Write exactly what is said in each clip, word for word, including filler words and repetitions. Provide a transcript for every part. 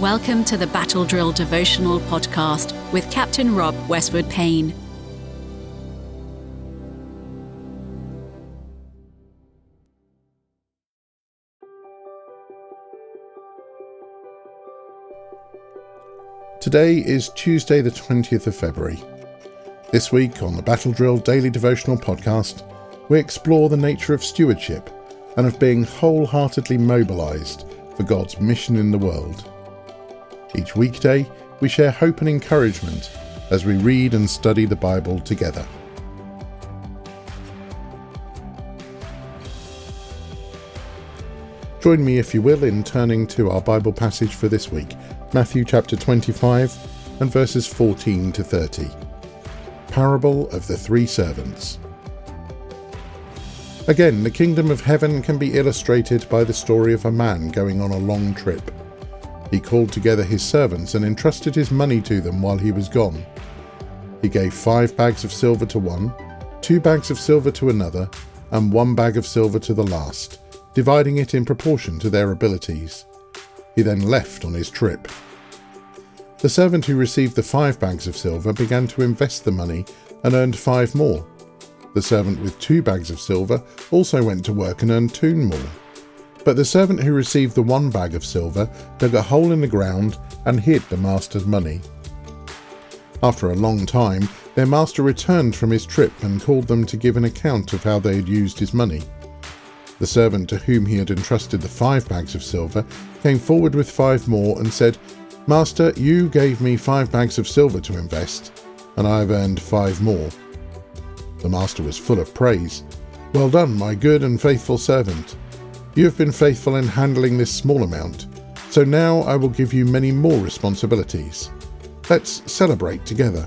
Welcome to the Battle Drill Devotional Podcast with Captain Rob Westwood Payne. Today is Tuesday the twentieth of February. This week on the Battle Drill Daily Devotional Podcast, we explore the nature of stewardship and of being wholeheartedly mobilised for God's mission in the world. Each weekday, we share hope and encouragement as we read and study the Bible together. Join me, if you will, in turning to our Bible passage for this week, Matthew chapter twenty-five and verses fourteen to thirty. Parable of the Three Servants. Again, the kingdom of heaven can be illustrated by the story of a man going on a long trip. He called together his servants and entrusted his money to them while he was gone. He gave five bags of silver to one, two bags of silver to another, and one bag of silver to the last, dividing it in proportion to their abilities. He then left on his trip. The servant who received the five bags of silver began to invest the money and earned five more. The servant with two bags of silver also went to work and earned two more. But the servant who received the one bag of silver dug a hole in the ground and hid the master's money. After a long time, their master returned from his trip and called them to give an account of how they had used his money. The servant to whom he had entrusted the five bags of silver came forward with five more and said, "Master, you gave me five bags of silver to invest, and I have earned five more." The master was full of praise. "Well done, my good and faithful servant. You have been faithful in handling this small amount, so now I will give you many more responsibilities. Let's celebrate together."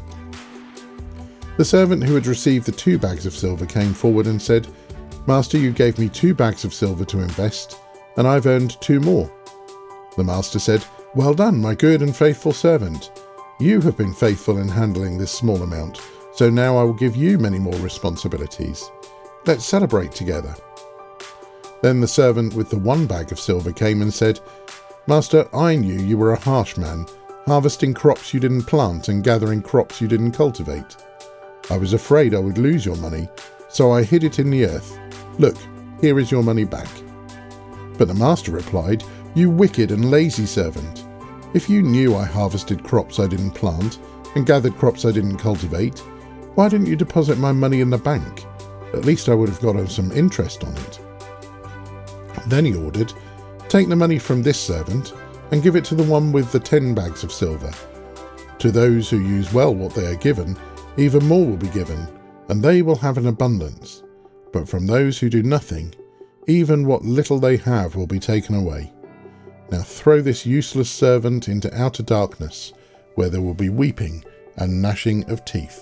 The servant who had received the two bags of silver came forward and said, "Master, you gave me two bags of silver to invest, and I've earned two more." The master said, "Well done, my good and faithful servant. You have been faithful in handling this small amount, so now I will give you many more responsibilities. Let's celebrate together." Then the servant with the one bag of silver came and said, "Master, I knew you were a harsh man, harvesting crops you didn't plant and gathering crops you didn't cultivate. I was afraid I would lose your money, so I hid it in the earth. Look, here is your money back." But the master replied, "You wicked and lazy servant. If you knew I harvested crops I didn't plant and gathered crops I didn't cultivate, why didn't you deposit my money in the bank? At least I would have gotten some interest on it." Then he ordered, "Take the money from this servant and give it to the one with the ten bags of silver. To those who use well what they are given, even more will be given, and they will have an abundance. But from those who do nothing, even what little they have will be taken away. Now throw this useless servant into outer darkness, where there will be weeping and gnashing of teeth."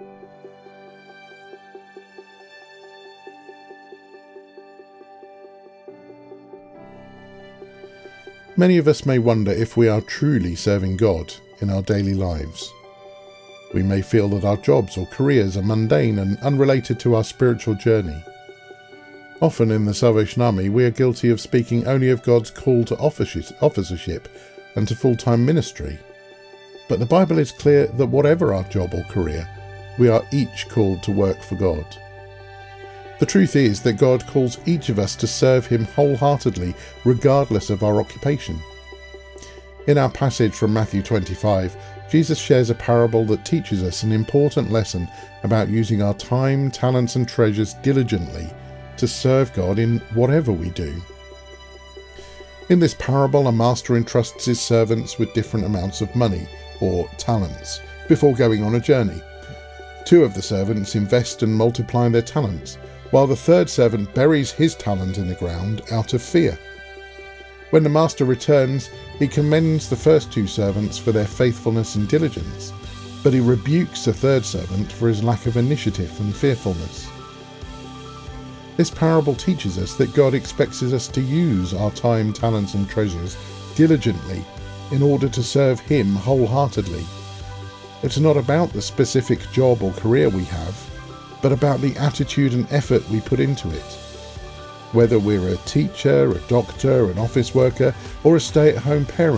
Many of us may wonder if we are truly serving God in our daily lives. We may feel that our jobs or careers are mundane and unrelated to our spiritual journey. Often in the Salvation Army, we are guilty of speaking only of God's call to officership and to full-time ministry. But the Bible is clear that whatever our job or career, we are each called to work for God. The truth is that God calls each of us to serve Him wholeheartedly, regardless of our occupation. In our passage from Matthew twenty-five, Jesus shares a parable that teaches us an important lesson about using our time, talents and treasures diligently to serve God in whatever we do. In this parable, a master entrusts his servants with different amounts of money, or talents, before going on a journey. Two of the servants invest and multiply their talents, while the third servant buries his talent in the ground out of fear. When the master returns, he commends the first two servants for their faithfulness and diligence, but he rebukes the third servant for his lack of initiative and fearfulness. This parable teaches us that God expects us to use our time, talents and treasures diligently in order to serve Him wholeheartedly. It's not about the specific job or career we have, but about the attitude and effort we put into it. Whether we're a teacher, a doctor, an office worker, or a stay-at-home parent,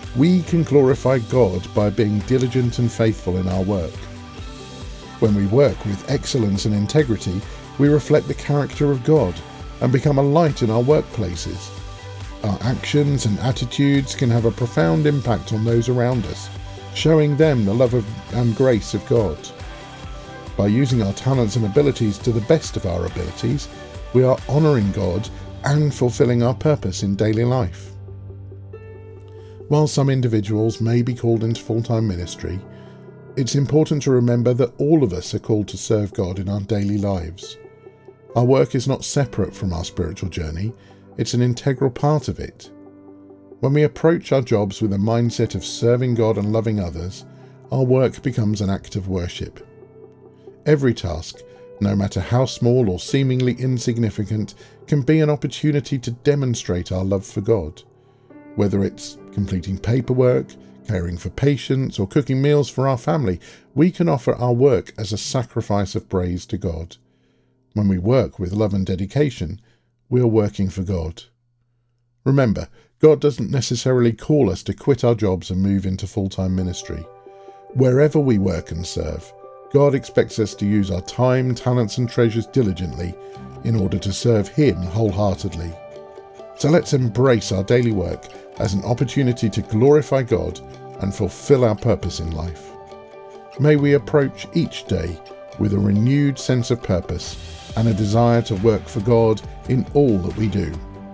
we can glorify God by being diligent and faithful in our work. When we work with excellence and integrity, we reflect the character of God and become a light in our workplaces. Our actions and attitudes can have a profound impact on those around us, showing them the love of, and grace of God. By using our talents and abilities to the best of our abilities, we are honouring God and fulfilling our purpose in daily life. While some individuals may be called into full-time ministry, it's important to remember that all of us are called to serve God in our daily lives. Our work is not separate from our spiritual journey, it's an integral part of it. When we approach our jobs with a mindset of serving God and loving others, our work becomes an act of worship. Every task, no matter how small or seemingly insignificant, can be an opportunity to demonstrate our love for God. Whether it's completing paperwork, caring for patients, or cooking meals for our family, we can offer our work as a sacrifice of praise to God. When we work with love and dedication, we are working for God. Remember, God doesn't necessarily call us to quit our jobs and move into full-time ministry. Wherever we work and serve, God expects us to use our time, talents and treasures diligently in order to serve Him wholeheartedly. So let's embrace our daily work as an opportunity to glorify God and fulfill our purpose in life. May we approach each day with a renewed sense of purpose and a desire to work for God in all that we do.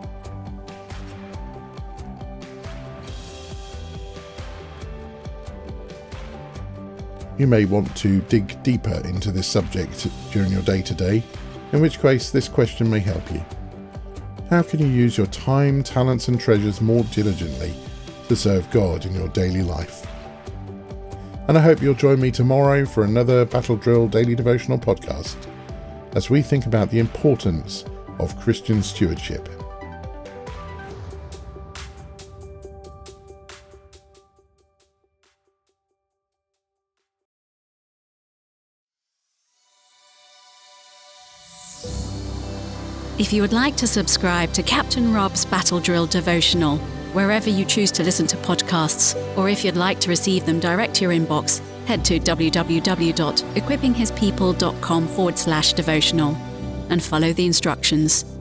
You may want to dig deeper into this subject during your day-to-day, in which case this question may help you. How can you use your time, talents and treasures more diligently to serve God in your daily life? And I hope you'll join me tomorrow for another Battle Drill Daily Devotional podcast, as we think about the importance of Christian stewardship. If you would like to subscribe to Captain Rob's Battle Drill Devotional, wherever you choose to listen to podcasts, or if you'd like to receive them direct to your inbox, head to www.equippinghispeople.com forward slash devotional and follow the instructions.